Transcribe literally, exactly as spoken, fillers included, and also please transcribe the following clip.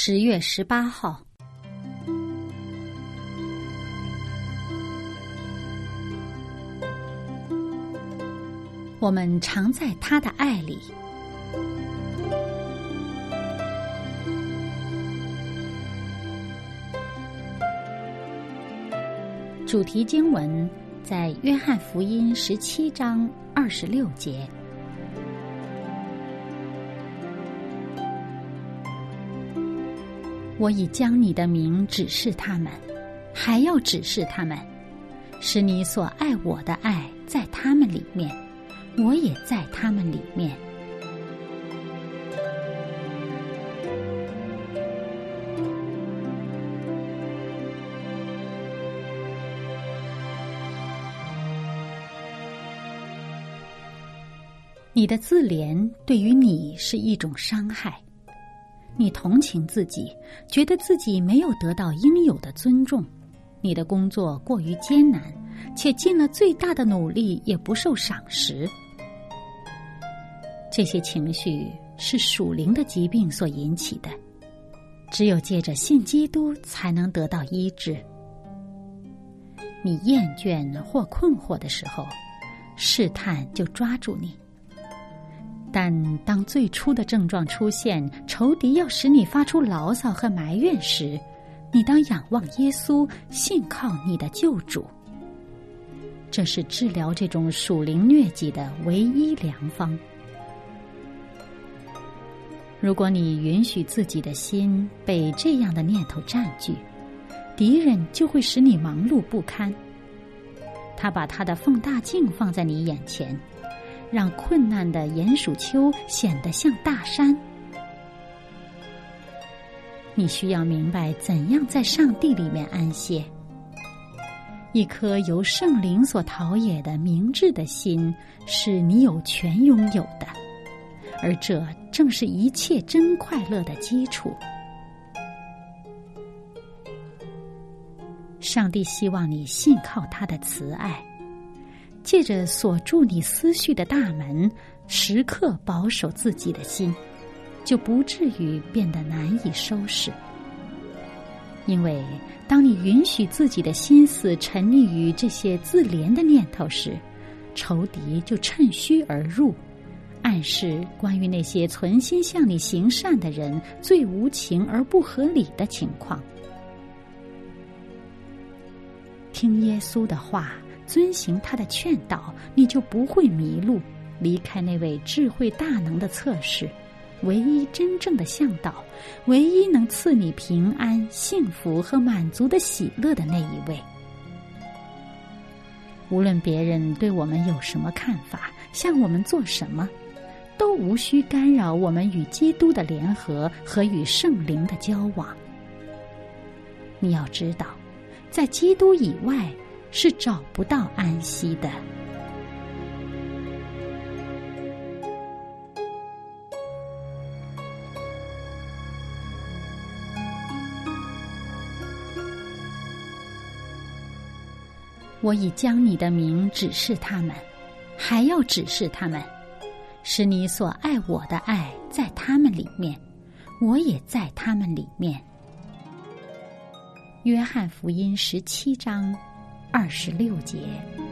十月十八号，我们常在他的爱里。主题经文在约翰福音十七章二十六节。我已将你的名指示他们，还要指示他们，使你所爱我的爱在他们里面，我也在他们里面。你的自怜对于你是一种伤害，你同情自己，觉得自己没有得到应有的尊重，你的工作过于艰难，且尽了最大的努力也不受赏识。这些情绪是属灵的疾病所引起的，只有借着信基督才能得到医治。你厌倦或困惑的时候，试探就抓住你。但当最初的症状出现，仇敌要使你发出牢骚和埋怨时，你当仰望耶稣，信靠你的救主。这是治疗这种属灵疟疾的唯一良方。如果你允许自己的心被这样的念头占据，敌人就会使你忙碌不堪。他把他的放大镜放在你眼前，让困难的鼹鼠丘显得像大山。你需要明白怎样在上帝里面安歇。一颗由圣灵所陶冶的明智的心，是你有权拥有的，而这正是一切真快乐的基础。上帝希望你信靠他的慈爱，借着锁住你思绪的大门，时刻保守自己的心，就不至于变得难以收拾。因为当你允许自己的心思沉溺于这些自怜的念头时，仇敌就趁虚而入，暗示关于那些存心向你行善的人最无情而不合理的情况。听耶稣的话，遵行他的劝导，你就不会迷路，离开那位智慧大能的测试，唯一真正的向导，唯一能赐你平安、幸福和满足的喜乐的那一位。无论别人对我们有什么看法，向我们做什么，都无需干扰我们与基督的联合和与圣灵的交往。你要知道，在基督以外是找不到安息的。我已将你的名指示他们，还要指示他们，使你所爱我的爱在他们里面，我也在他们里面。约翰福音十七章二十六节。